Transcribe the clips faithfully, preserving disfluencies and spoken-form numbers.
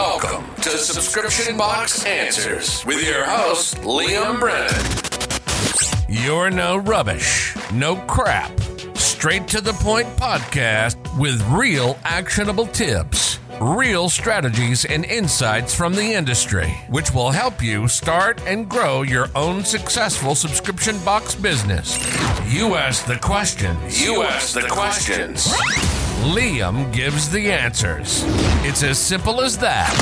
Welcome to Subscription Box Answers with your host, Liam Brennan. You're no rubbish, no crap. Straight to the point podcast with real actionable tips, real strategies and insights from the industry, which will help you start and grow your own successful subscription box business. You ask the questions. You ask the questions. Liam gives the answers. It's as simple as that.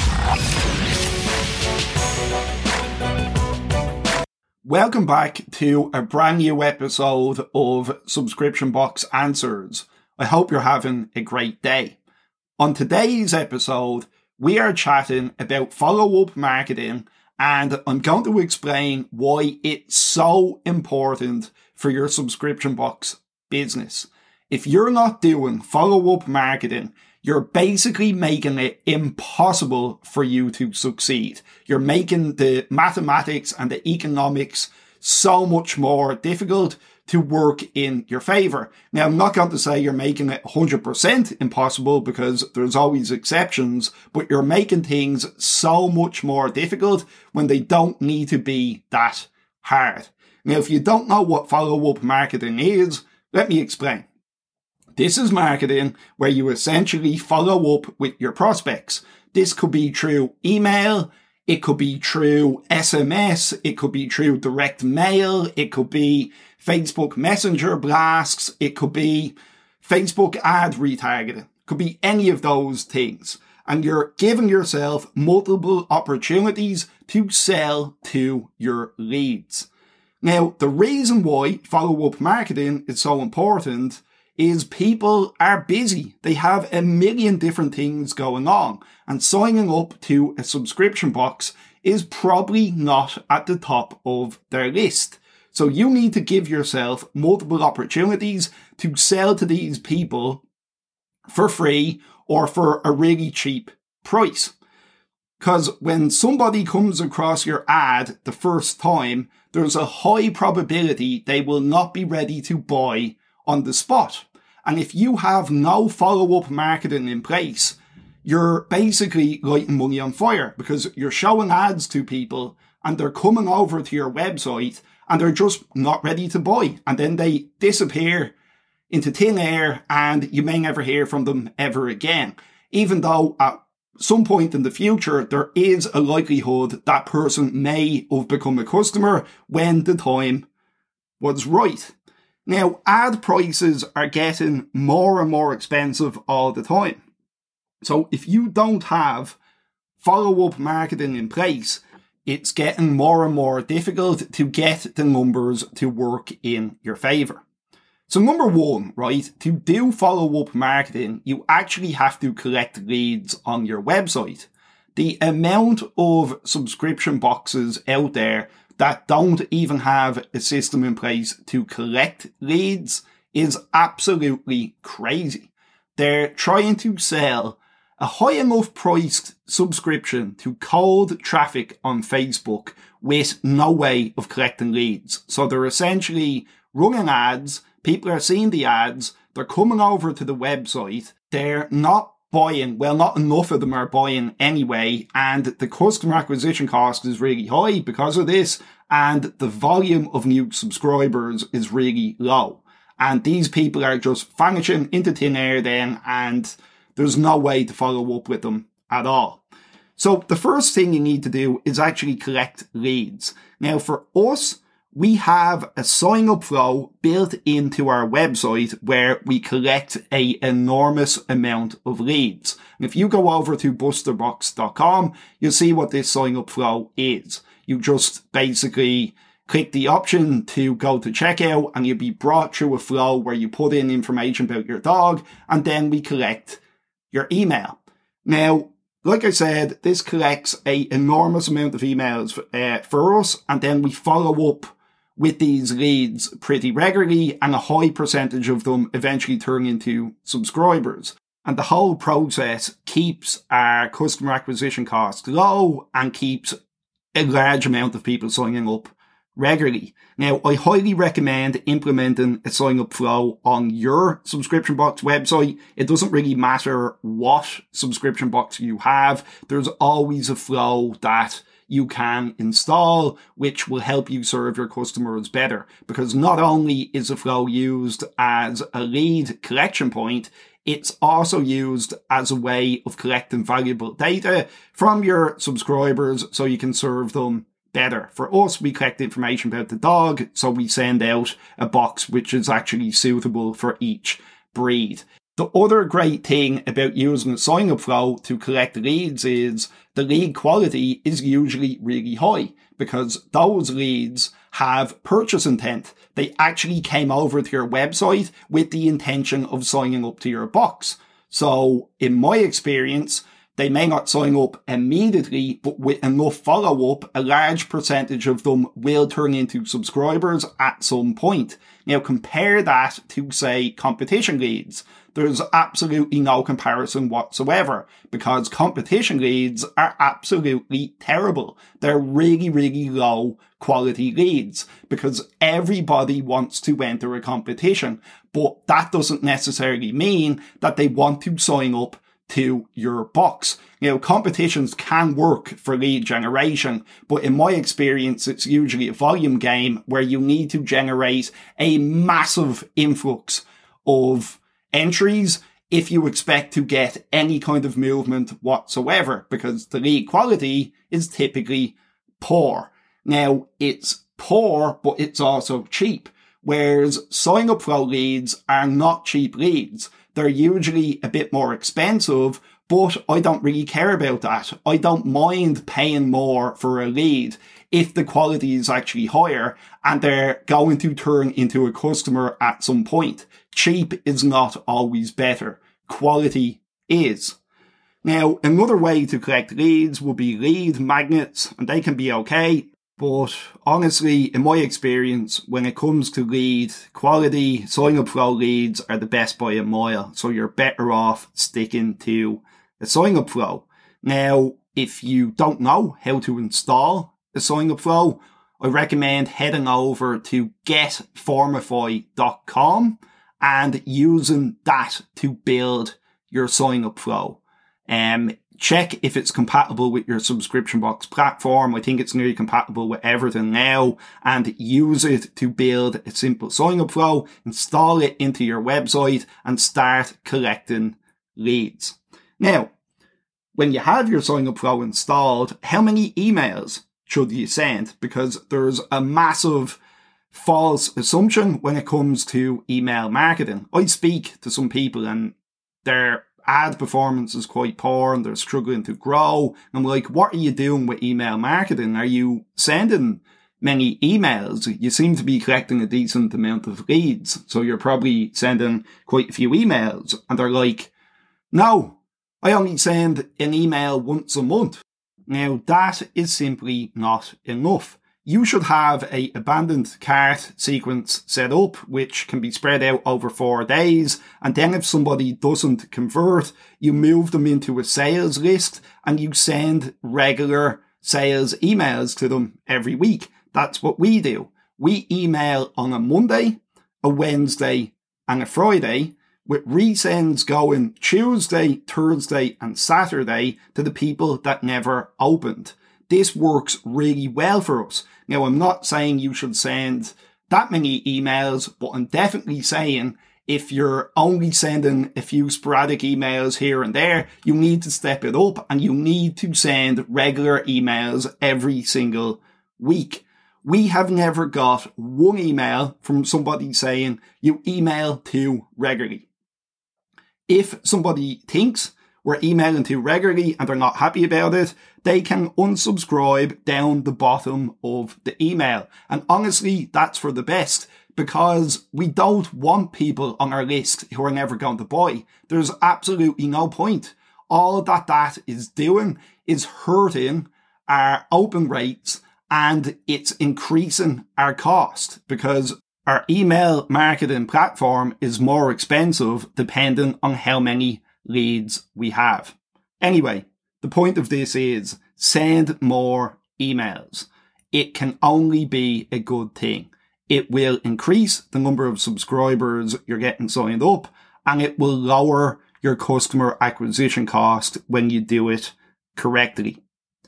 Welcome back to a brand new episode of Subscription Box Answers. I hope you're having a great day. On today's episode, we are chatting about follow-up marketing, and I'm going to explain why it's so important for your subscription box business. If you're not doing follow-up marketing, you're basically making it impossible for you to succeed. You're making the mathematics and the economics so much more difficult to work in your favor. Now, I'm not going to say you're making it one hundred percent impossible because there's always exceptions, but you're making things so much more difficult when they don't need to be that hard. Now, if you don't know what follow-up marketing is, let me explain. This is marketing where you essentially follow up with your prospects. This could be through email, it could be through S M S, it could be through direct mail, it could be Facebook Messenger blasts, it could be Facebook ad retargeting, it could be any of those things. And you're giving yourself multiple opportunities to sell to your leads. Now, the reason why follow-up marketing is so important is people are busy. They have a million different things going on, and signing up to a subscription box is probably not at the top of their list. So you need to give yourself multiple opportunities to sell to these people for free or for a really cheap price. Because when somebody comes across your ad the first time, there's a high probability they will not be ready to buy on the spot. And if you have no follow-up marketing in place, you're basically lighting money on fire because you're showing ads to people and they're coming over to your website and they're just not ready to buy. And then they disappear into thin air and you may never hear from them ever again. Even though at some point in the future, there is a likelihood that person may have become a customer when the time was right. Now, ad prices are getting more and more expensive all the time. So if you don't have follow-up marketing in place, it's getting more and more difficult to get the numbers to work in your favor. So number one, right, to do follow-up marketing, you actually have to collect leads on your website. The amount of subscription boxes out there that don't even have a system in place to collect leads is absolutely crazy. They're trying to sell a high enough priced subscription to cold traffic on Facebook with no way of collecting leads. So they're essentially running ads, people are seeing the ads, they're coming over to the website, they're not buying, well, not enough of them are buying anyway, and the customer acquisition cost is really high because of this, and the volume of new subscribers is really low. And these people are just vanishing into thin air then, and there's no way to follow up with them at all. So the first thing you need to do is actually collect leads. Now for us, we have a sign-up flow built into our website where we collect an enormous amount of leads. And if you go over to buster box dot com, you'll see what this sign-up flow is. You just basically click the option to go to checkout and you'll be brought through a flow where you put in information about your dog and then we collect your email. Now, like I said, this collects an enormous amount of emails uh, for us, and then we follow up with these leads pretty regularly, and a high percentage of them eventually turn into subscribers. And the whole process keeps our customer acquisition costs low and keeps a large amount of people signing up regularly. Now, I highly recommend implementing a sign-up flow on your subscription box website. It doesn't really matter what subscription box you have. There's always a flow that you can install, which will help you serve your customers better. Because not only is the flow used as a lead collection point, it's also used as a way of collecting valuable data from your subscribers so you can serve them better. For us, we collect information about the dog, so we send out a box which is actually suitable for each breed. The other great thing about using a sign-up flow to collect leads is the lead quality is usually really high because those leads have purchase intent. They actually came over to your website with the intention of signing up to your box. So in my experience, they may not sign up immediately, but with enough follow-up, a large percentage of them will turn into subscribers at some point. Now compare that to, say, competition leads. There's absolutely no comparison whatsoever because competition leads are absolutely terrible. They're really, really low quality leads because everybody wants to enter a competition, but that doesn't necessarily mean that they want to sign up to your box. You know, competitions can work for lead generation, but in my experience, it's usually a volume game where you need to generate a massive influx of entries if you expect to get any kind of movement whatsoever, because the lead quality is typically poor. Now, it's poor, but it's also cheap, whereas sign-up flow leads are not cheap leads. They're usually a bit more expensive, but I don't really care about that. I don't mind paying more for a lead if the quality is actually higher and they're going to turn into a customer at some point. Cheap is not always better. Quality is. Now, another way to collect leads would be lead magnets, and they can be okay. But honestly, in my experience, when it comes to lead quality, sign-up flow leads are the best by a mile. So you're better off sticking to a sign-up flow. Now, if you don't know how to install a sign-up flow, I recommend heading over to get formify dot com and using that to build your sign-up flow. Um, Check if it's compatible with your subscription box platform. I think it's nearly compatible with everything now, and use it to build a simple sign-up flow, install it into your website and start collecting leads. Now, when you have your sign-up flow installed, how many emails should you send? Because there's a massive false assumption when it comes to email marketing. I speak to some people and they're ad performance is quite poor and they're struggling to grow. I'm like, what are you doing with email marketing? Are you sending many emails? You seem to be collecting a decent amount of leads, so you're probably sending quite a few emails. And they're like, no, I only send an email once a month. Now that is simply not enough. You should have a abandoned cart sequence set up, which can be spread out over four days. And then if somebody doesn't convert, you move them into a sales list and you send regular sales emails to them every week. That's what we do. We email on a Monday, a Wednesday and a Friday, with resends going Tuesday, Thursday and Saturday to the people that never opened. This works really well for us. Now, I'm not saying you should send that many emails, but I'm definitely saying if you're only sending a few sporadic emails here and there, you need to step it up and you need to send regular emails every single week. We have never got one email from somebody saying you email too regularly. If somebody thinks we're emailing too regularly and they're not happy about it, they can unsubscribe down the bottom of the email. And honestly, that's for the best because we don't want people on our list who are never going to buy. There's absolutely no point. All that that is doing is hurting our open rates and it's increasing our cost because our email marketing platform is more expensive depending on how many leads we have. Anyway, the point of this is send more emails. it can only be a good thing. It will increase the number of subscribers you're getting signed up, and it will lower your customer acquisition cost when you do it correctly.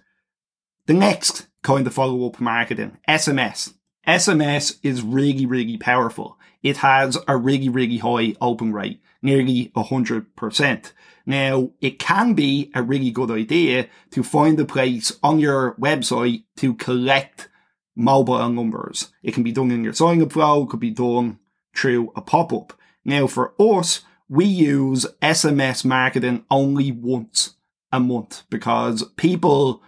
The next kind of follow-up marketing, S M S. S M S is really, really powerful. It has a really, really high open rate, nearly one hundred percent. Now, it can be a really good idea to find a place on your website to collect mobile numbers. It can be done in your sign-up flow, could be done through a pop-up. Now, for us, we use S M S marketing only once a month because people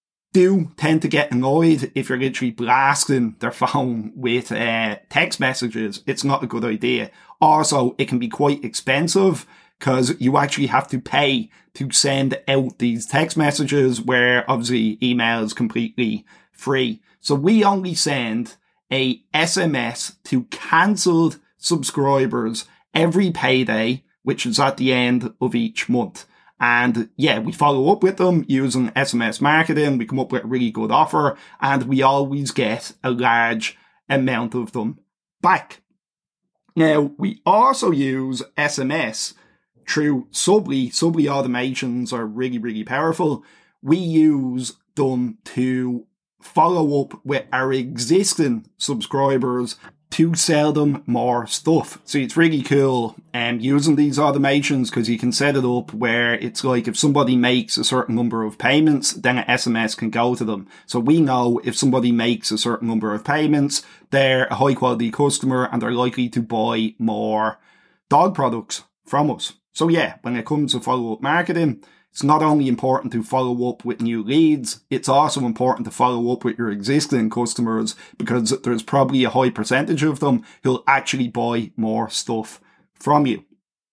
do tend to get annoyed if you're literally blasting their phone with uh, text messages. It's not a good idea. Also, it can be quite expensive because you actually have to pay to send out these text messages, where obviously email is completely free. So we only send a S M S to cancelled subscribers every payday, which is at the end of each month. And yeah, we follow up with them using S M S marketing. We come up with a really good offer, and we always get a large amount of them back. Now, we also use S M S through Subly. Subly automations are really, really powerful. We use them to follow up with our existing subscribers to sell them more stuff. So it's really cool um, using these automations, because you can set it up where it's like if somebody makes a certain number of payments, then an S M S can go to them. So we know if somebody makes a certain number of payments, they're a high quality customer and they're likely to buy more dog products from us. So yeah, when it comes to follow-up marketing, it's not only important to follow up with new leads, it's also important to follow up with your existing customers, because there's probably a high percentage of them who'll actually buy more stuff from you.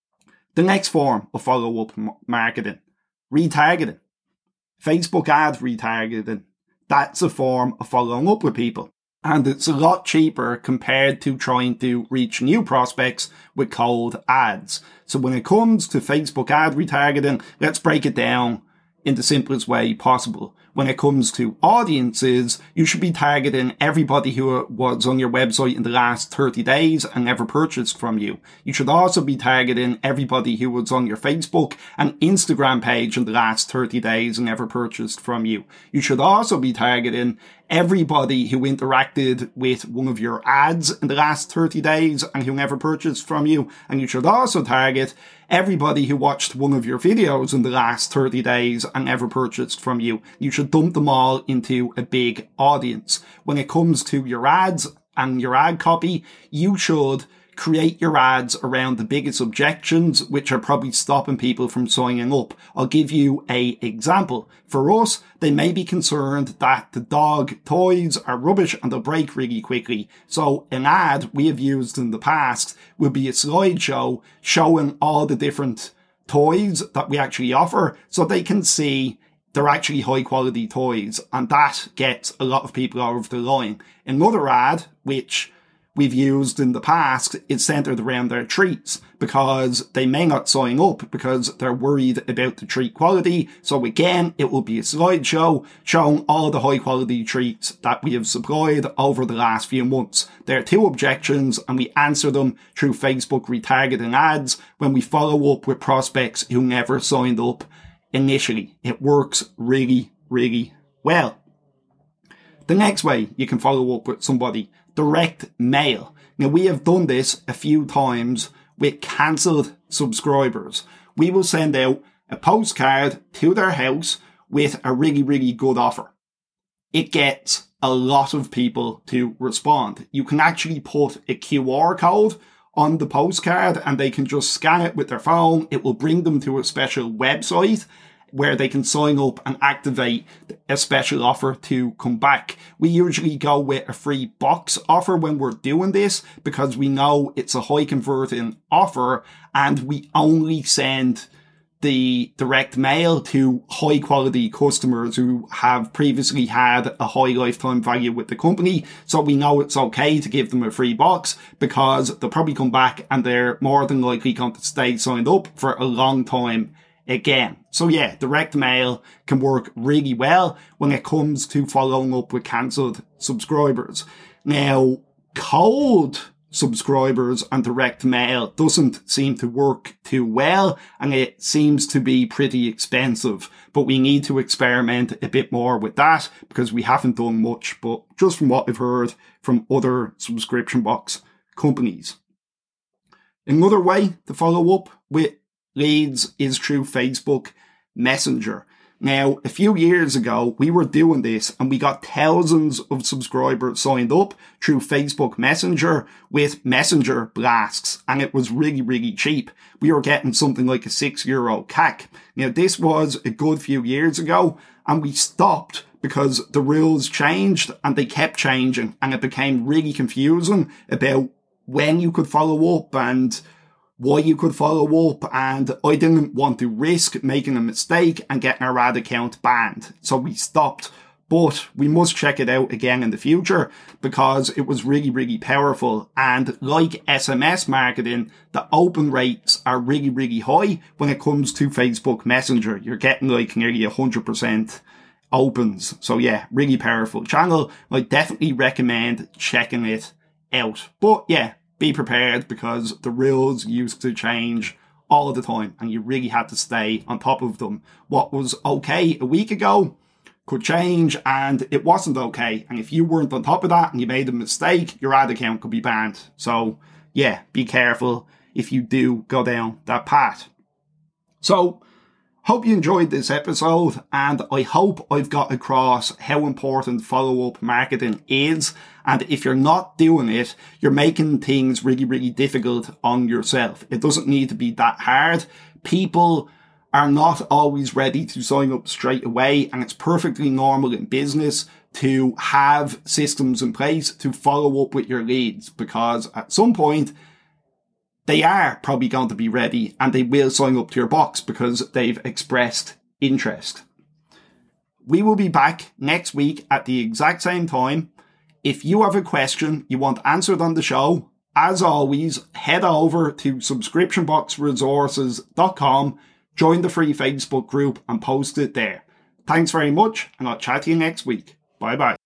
The next form of follow-up marketing, retargeting. Facebook ad retargeting. That's a form of following up with people. And it's a lot cheaper compared to trying to reach new prospects with cold ads. So when it comes to Facebook ad retargeting, let's break it down in the simplest way possible. When it comes to audiences, you should be targeting everybody who was on your website in the last thirty days and never purchased from you. You should also be targeting everybody who was on your Facebook and Instagram page in the last thirty days and never purchased from you. You should also be targeting everybody who interacted with one of your ads in the last thirty days and who never purchased from you. And you should also target everybody who watched one of your videos in the last thirty days and never purchased from you. You should dump them all into a big audience. When it comes to your ads and your ad copy, you should create your ads around the biggest objections, which are probably stopping people from signing up. I'll give you a example. For us, they may be concerned that the dog toys are rubbish and they'll break really quickly. So an ad we have used in the past will be a slideshow showing all the different toys that we actually offer, so they can see they're actually high quality toys, and that gets a lot of people over the line. Another ad, which we've used in the past, is centered around their treats, because they may not sign up because they're worried about the treat quality. So again, it will be a slideshow showing all the high quality treats that we have supplied over the last few months. There are two objections, and we answer them through Facebook retargeting ads when we follow up with prospects who never signed up initially. It works really, really well. The next way you can follow up with somebody, direct mail. Now, we have done this a few times with cancelled subscribers. We will send out a postcard to their house with a really, really good offer. It gets a lot of people to respond. You can actually put a Q R code on the postcard and they can just scan it with their phone. It will bring them to a special website where they can sign up and activate a special offer to come back. We usually go with a free box offer when we're doing this, because we know it's a high converting offer and we only send the direct mail to high quality customers who have previously had a high lifetime value with the company. So we know it's okay to give them a free box, because they'll probably come back and they're more than likely going to stay signed up for a long time again. So yeah, direct mail can work really well when it comes to following up with cancelled subscribers. Now, cold subscribers and direct mail doesn't seem to work too well, and it seems to be pretty expensive, but we need to experiment a bit more with that because we haven't done much, but just from what I've heard from other subscription box companies. Another way to follow up with leads is through Facebook Messenger. Now, a few years ago, we were doing this and we got thousands of subscribers signed up through Facebook Messenger with Messenger blasts, and it was really, really cheap. We were getting something like a six euro C A C. Now, this was a good few years ago, and we stopped because the rules changed and they kept changing, and it became really confusing about when you could follow up and why you could follow up, and I didn't want to risk making a mistake and getting our ad account banned. So we stopped, but we must check it out again in the future because it was really, really powerful. And like S M S marketing, the open rates are really, really high when it comes to Facebook Messenger. You're getting like nearly one hundred percent opens. So yeah, really powerful channel. I definitely recommend checking it out. But yeah, be prepared because the rules used to change all of the time and you really had to stay on top of them. What was okay a week ago could change and it wasn't okay. And if you weren't on top of that and you made a mistake, your ad account could be banned. So yeah, be careful if you do go down that path. So hope you enjoyed this episode, and I hope I've got across how important follow-up marketing is. And if you're not doing it, you're making things really, really difficult on yourself. It doesn't need to be that hard. People are not always ready to sign up straight away, and it's perfectly normal in business to have systems in place to follow up with your leads, because at some point, they are probably going to be ready and they will sign up to your box because they've expressed interest. We will be back next week at the exact same time. If you have a question you want answered on the show, as always, head over to subscription box resources dot com, join the free Facebook group and post it there. Thanks very much, and I'll chat to you next week. Bye bye.